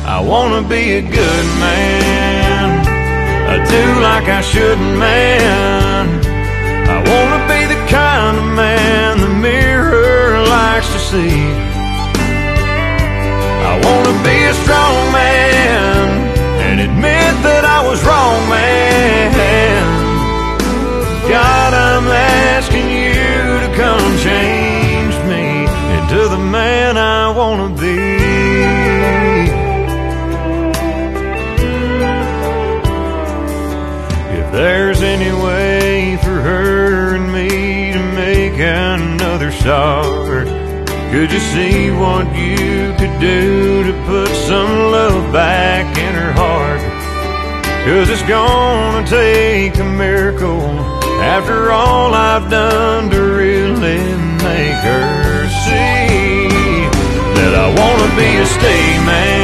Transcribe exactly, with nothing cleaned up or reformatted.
I wanna be a good man, I do like I shouldn't, man. I wanna be the kind of man the mirror likes to see. I wanna be a strong man and admit that I was wrong, man. God, I'm asking you to come change me into the man I wanna be. If there's any way for her and me to make another start, could you see what you could do to put some love back in her heart? 'Cause it's gonna take a miracle after all I've done to really make her see that I wanna be a stay man.